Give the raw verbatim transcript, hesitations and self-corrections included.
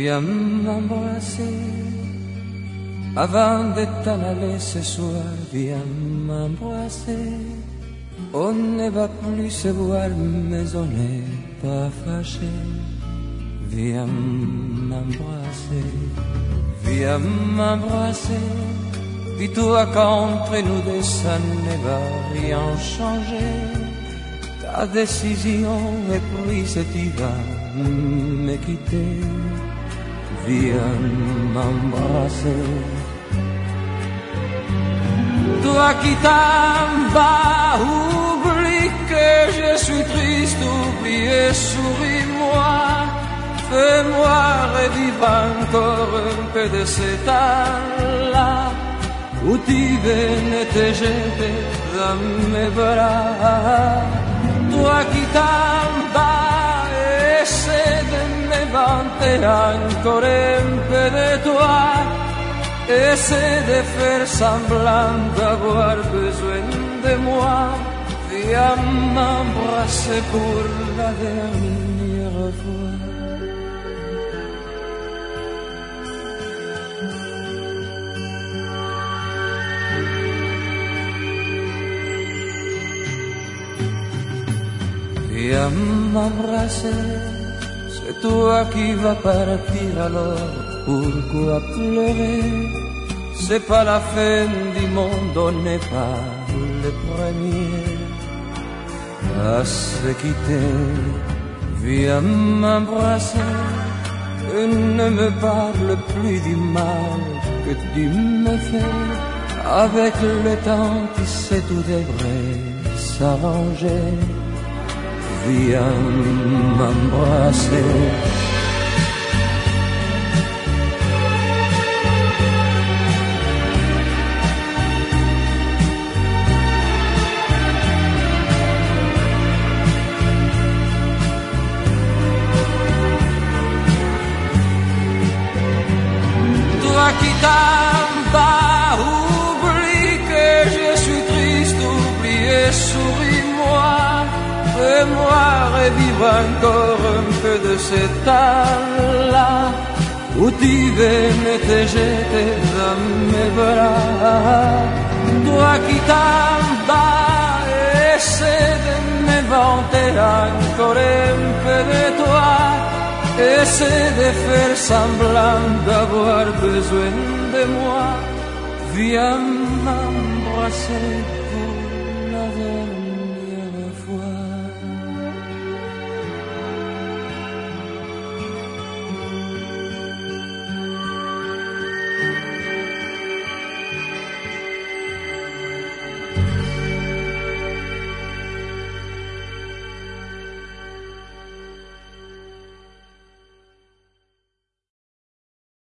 Viens m'embrasser avant de t'en aller ce soir. Viens m'embrasser. On ne va plus se voir, mais on n'est pas fâché. Viens m'embrasser. Viens m'embrasser. Dis-toi qu'entre nous deux ça ne va rien changer. Ta décision est prise et tu vas me quitter. Viens m'embrasser. Toi qui t'en vas, oublie que je suis triste, oublie et souris-moi. Fais-moi revivre encore un peu de ces temps-là où tu venais te jeter dans mes bras. Toi qui t'en vas, essaie de m'inventer encore un peu de toi. Essaie de faire semblant d'avoir besoin de moi. Viens m'embrasser pour la dernière fois. Viens m'embrasser, c'est toi qui vas partir alors, pourquoi pleurer? C'est pas la fin du monde, on n'est pas les premiers à se quitter. Viens m'embrasser et ne me parle plus du mal que tu me fais. Avec le temps, tu sais, tout devrait s'arranger. Viens m'embrasser. Toi qui t'en vas, oublie que je suis triste, oublie et souris-moi. Fais-moi revivre encore un peu de ce temps-là où tu venais te jeter dans mes bras. Toi qui t'en vas, essaie de m'inventer encore un peu de toi. Essaie de faire semblant d'avoir besoin de moi. Viens m'embrasser.